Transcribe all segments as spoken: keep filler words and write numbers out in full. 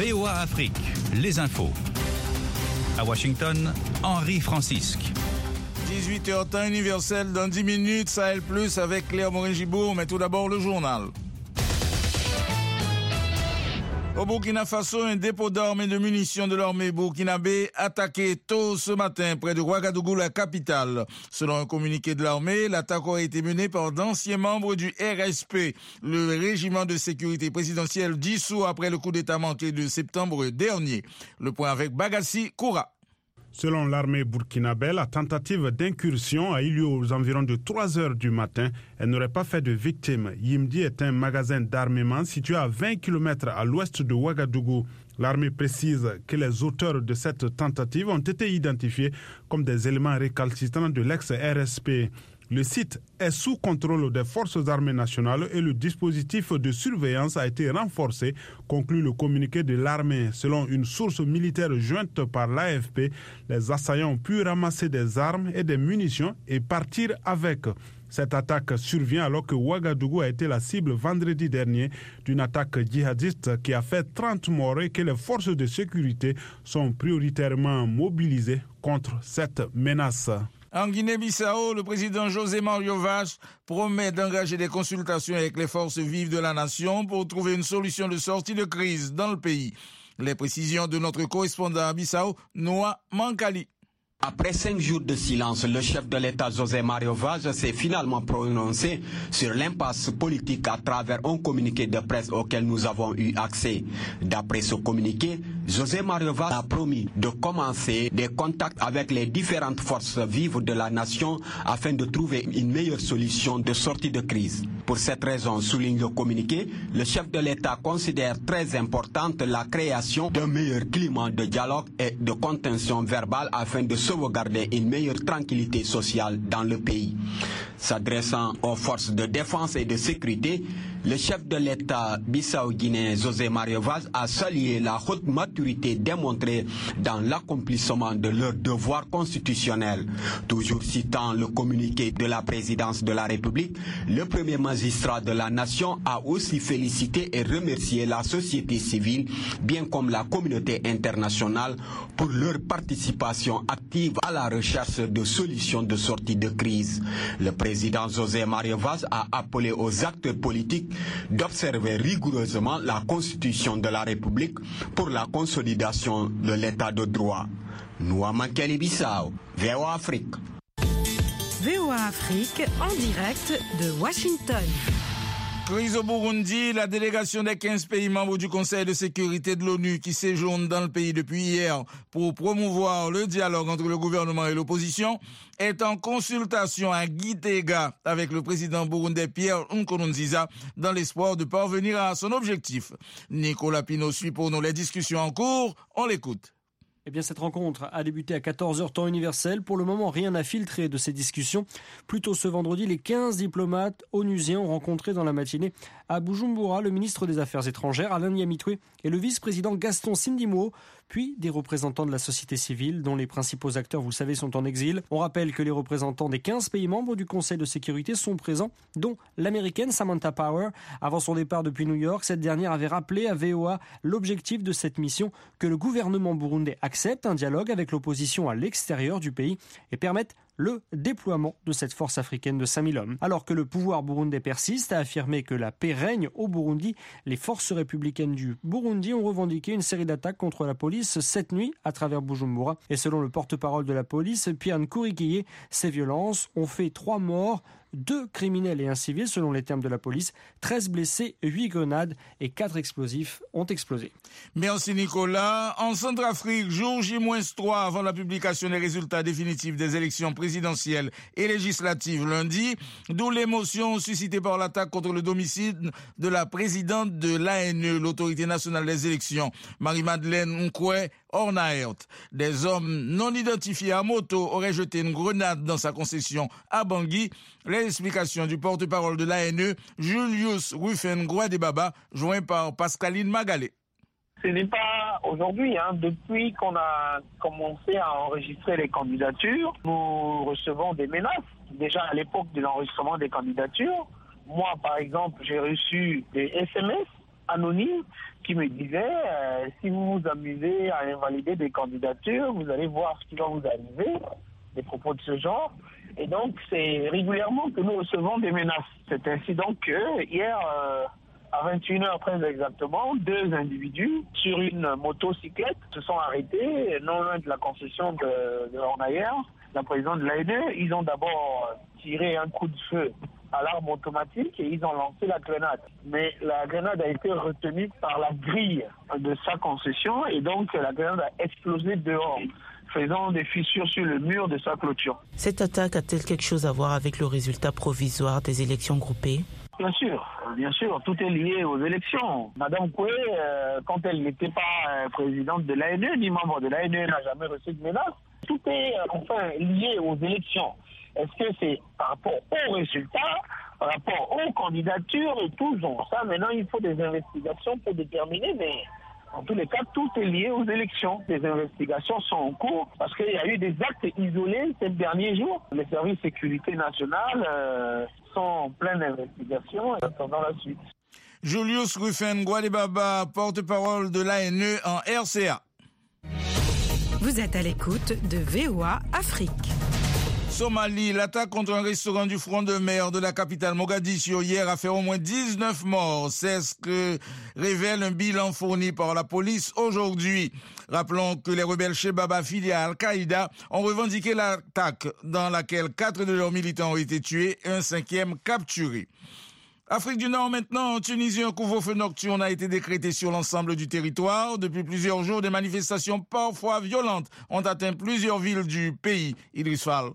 V O A Afrique, les infos. À Washington, Henri Francisque. dix-huit heures temps universel dans dix minutes, Sahel Plus avec Claire Morin-Gibourg, mais tout d'abord le journal. Au Burkina Faso, un dépôt d'armes et de munitions de l'armée burkinabé attaqué tôt ce matin près de Ouagadougou, la capitale. Selon un communiqué de l'armée, l'attaque aurait été menée par d'anciens membres du R S P, le régiment de sécurité présidentielle dissous après le coup d'État manqué de septembre dernier. Le point avec Bagassi Koura. Selon l'armée burkinabé, la tentative d'incursion a eu lieu aux environs de trois heures du matin. Elle n'aurait pas fait de victimes. Yimdi est un magasin d'armement situé à vingt kilomètres à l'ouest de Ouagadougou. L'armée précise que les auteurs de cette tentative ont été identifiés comme des éléments récalcitrants de l'ex-R S P. Le site est sous contrôle des forces armées nationales et le dispositif de surveillance a été renforcé, conclut le communiqué de l'armée. Selon une source militaire jointe par l'A F P, les assaillants ont pu ramasser des armes et des munitions et partir avec. Cette attaque survient alors que Ouagadougou a été la cible vendredi dernier d'une attaque djihadiste qui a fait trente morts et que les forces de sécurité sont prioritairement mobilisées contre cette menace. En Guinée-Bissau, le président José Mario Vaz promet d'engager des consultations avec les forces vives de la nation pour trouver une solution de sortie de crise dans le pays. Les précisions de notre correspondant à Bissau, Noah Mankali. Après cinq jours de silence, le chef de l'État José Mario Vaz s'est finalement prononcé sur l'impasse politique à travers un communiqué de presse auquel nous avons eu accès. D'après ce communiqué, José Mario Vaz a promis de commencer des contacts avec les différentes forces vives de la nation afin de trouver une meilleure solution de sortie de crise. Pour cette raison, souligne le communiqué, le chef de l'État considère très importante la création d'un meilleur climat de dialogue et de contention verbale afin de sauvegarder une meilleure tranquillité sociale dans le pays. S'adressant aux forces de défense et de sécurité, le chef de l'État bissau-guinéen José Mario Vaz a salué la haute maturité démontrée dans l'accomplissement de leurs devoirs constitutionnels. Toujours citant le communiqué de la présidence de la République, le premier magistrat de la nation a aussi félicité et remercié la société civile, bien comme la communauté internationale, pour leur participation active à la recherche de solutions de sortie de crise. Le président José Mario Vaz a appelé aux acteurs politiques d'observer rigoureusement la Constitution de la République pour la consolidation de l'état de droit. Noa Mankeli Bissau, V O A Afrique. V O A Afrique en direct de Washington. Crise au Burundi, la délégation des quinze pays membres du Conseil de sécurité de l'ONU qui séjournent dans le pays depuis hier pour promouvoir le dialogue entre le gouvernement et l'opposition est en consultation à Gitega avec le président burundais Pierre Nkurunziza dans l'espoir de parvenir à son objectif. Nicolas Pino suit pour nous les discussions en cours, on l'écoute. Eh bien, cette rencontre a débuté à quatorze heures temps universel. Pour le moment, rien n'a filtré de ces discussions. Plus tôt ce vendredi, les quinze diplomates onusiens ont rencontré dans la matinée à Bujumbura le ministre des Affaires étrangères, Alain Nyamitwe, et le vice-président Gaston Sindimou, puis des représentants de la société civile, dont les principaux acteurs, vous le savez, sont en exil. On rappelle que les représentants des quinze pays membres du Conseil de sécurité sont présents, dont l'américaine Samantha Power. Avant son départ depuis New York, cette dernière avait rappelé à V O A l'objectif de cette mission, que le gouvernement burundais accepte un dialogue avec l'opposition à l'extérieur du pays et permette le déploiement de cette force africaine de cinq mille hommes. Alors que le pouvoir burundais persiste à affirmer que la paix règne au Burundi, les forces républicaines du Burundi ont revendiqué une série d'attaques contre la police cette nuit à travers Bujumbura. Et selon le porte-parole de la police, Pierre Nkurikiye, ces violences ont fait trois morts, deux criminels et un civil selon les termes de la police, treize blessés, huit grenades et quatre explosifs ont explosé. Merci Nicolas. En Centrafrique, jour J trois avant la publication des résultats définitifs des élections présidentielles et législatives lundi, d'où l'émotion suscitée par l'attaque contre le domicile de la présidente de l'A N E, l'autorité nationale des élections, Marie-Madeleine Nkwe Ornaert. Des hommes non identifiés à moto auraient jeté une grenade dans sa concession à Bangui. Les explications du porte-parole de l'A N E, Julius Rufen-Gouadebaba, joint par Pascaline Magalé. Ce n'est pas aujourd'hui, hein. Depuis qu'on a commencé à enregistrer les candidatures, nous recevons des menaces. Déjà à l'époque de l'enregistrement des candidatures, moi par exemple, j'ai reçu des S M S anonyme qui me disait euh, si vous vous amusez à invalider des candidatures, vous allez voir ce qui va vous arriver, des propos de ce genre. Et donc, c'est régulièrement que nous recevons des menaces. C'est ainsi donc que hier, euh, à vingt et une heures treize exactement, deux individus sur une motocyclette se sont arrêtés non loin de la concession de, de Ornaillère, la présidente de l'A N E. Ils ont d'abord tiré un coup de feu à l'arme automatique et ils ont lancé la grenade. Mais la grenade a été retenue par la grille de sa concession et donc la grenade a explosé dehors, faisant des fissures sur le mur de sa clôture. Cette attaque a-t-elle quelque chose à voir avec le résultat provisoire des élections groupées ? Bien sûr, bien sûr, tout est lié aux élections. Madame Koué, euh, quand elle n'était pas euh, présidente de l'A N E, ni membre de l'A N E, n'a jamais reçu de menace. Tout est euh, enfin lié aux élections. Est-ce que c'est par rapport aux résultats, par rapport aux candidatures et tout genre ça? Maintenant, il faut des investigations pour déterminer, mais en tous les cas, tout est lié aux élections. Les investigations sont en cours parce qu'il y a eu des actes isolés ces derniers jours. Les services de sécurité nationale euh, sont en pleine investigation et attendant la suite. Julius Rufen Guadebaba, porte-parole de l'A N E en R C A. Vous êtes à l'écoute de V O A Afrique. Somalie, l'attaque contre un restaurant du front de mer de la capitale Mogadiscio hier a fait au moins dix-neuf morts. C'est ce que révèle un bilan fourni par la police aujourd'hui. Rappelons que les rebelles Shebab affiliés à Al-Qaïda ont revendiqué l'attaque dans laquelle quatre de leurs militants ont été tués et un cinquième capturé. Afrique du Nord maintenant, en Tunisie, un couvre-feu nocturne a été décrété sur l'ensemble du territoire. Depuis plusieurs jours, des manifestations parfois violentes ont atteint plusieurs villes du pays. Idriss Fall.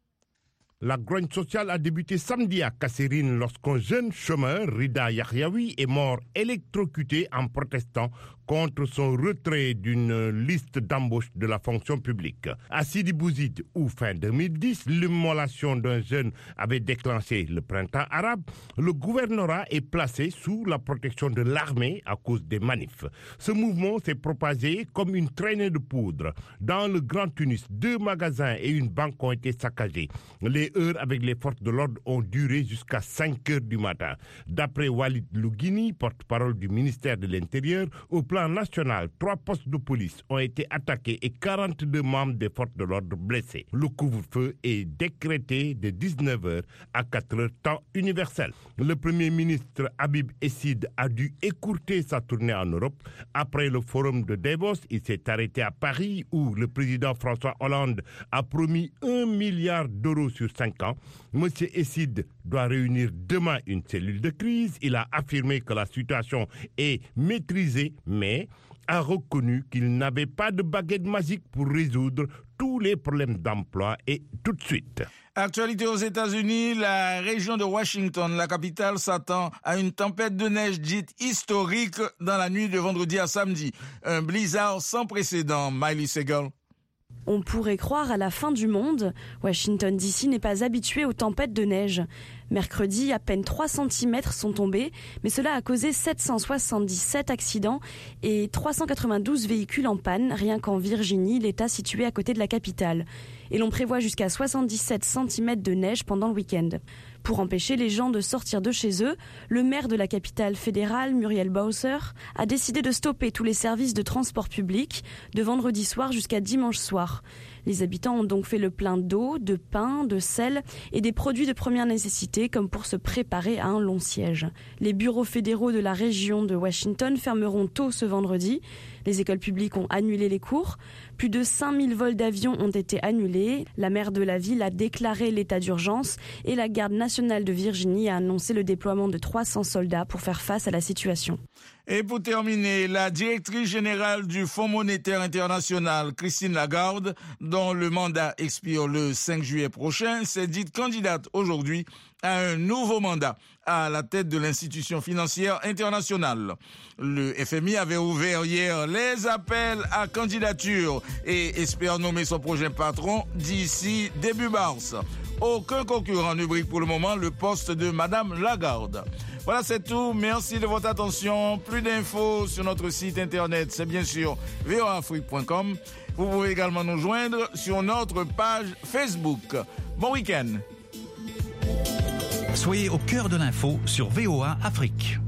La grogne sociale a débuté samedi à Kasserine lorsqu'un jeune chômeur, Rida Yahyaoui, est mort électrocuté en protestant contre son retrait d'une liste d'embauche de la fonction publique. À Sidi Bouzid, où fin deux mille dix, l'immolation d'un jeune avait déclenché le printemps arabe, le gouvernorat est placé sous la protection de l'armée à cause des manifs. Ce mouvement s'est propagé comme une traînée de poudre. Dans le Grand Tunis, deux magasins et une banque ont été saccagés. Les heures avec les forces de l'ordre ont duré jusqu'à cinq heures du matin. D'après Walid Louguini, porte-parole du ministère de l'Intérieur, au plan national, trois postes de police ont été attaqués et quarante-deux membres des forces de l'ordre blessés. Le couvre-feu est décrété de dix-neuf heures à quatre heures temps universel. Le Premier ministre Habib Essid a dû écourter sa tournée en Europe. Après le forum de Davos, il s'est arrêté à Paris où le président François Hollande a promis un milliard d'euros sur cinq ans. Monsieur Essid doit réunir demain une cellule de crise. Il a affirmé que la situation est maîtrisée, mais a reconnu qu'il n'avait pas de baguette magique pour résoudre tous les problèmes d'emploi et tout de suite. Actualité aux États-Unis, la région de Washington, la capitale, s'attend à une tempête de neige dite historique dans la nuit de vendredi à samedi. Un blizzard sans précédent. Miley Segal. On pourrait croire à la fin du monde. Washington D C n'est pas habitué aux tempêtes de neige. Mercredi, à peine trois centimètres sont tombés, mais cela a causé sept cent soixante-dix-sept accidents et trois cent quatre-vingt-douze véhicules en panne, rien qu'en Virginie, l'État situé à côté de la capitale. Et l'on prévoit jusqu'à soixante-dix-sept centimètres de neige pendant le week-end. Pour empêcher les gens de sortir de chez eux, le maire de la capitale fédérale, Muriel Bowser, a décidé de stopper tous les services de transport public de vendredi soir jusqu'à dimanche soir. Les habitants ont donc fait le plein d'eau, de pain, de sel et des produits de première nécessité comme pour se préparer à un long siège. Les bureaux fédéraux de la région de Washington fermeront tôt ce vendredi. Les écoles publiques ont annulé les cours. Plus de cinq mille vols d'avions ont été annulés. La maire de la ville a déclaré l'état d'urgence et la garde nationale de Virginie a annoncé le déploiement de trois cents soldats pour faire face à la situation. Et pour terminer, la directrice générale du Fonds monétaire international, Christine Lagarde, dont le mandat expire le cinq juillet prochain, s'est dite candidate aujourd'hui à un nouveau mandat à la tête de l'institution financière internationale. Le F M I avait ouvert hier les appels à candidature et espère nommer son prochain patron d'ici début mars. Aucun concurrent ne brigue pour le moment le poste de Madame Lagarde. Voilà, c'est tout. Merci de votre attention. Plus d'infos sur notre site internet, c'est bien sûr v o a afrique point com. Vous pouvez également nous joindre sur notre page Facebook. Bon week-end. Soyez au cœur de l'info sur V O A Afrique.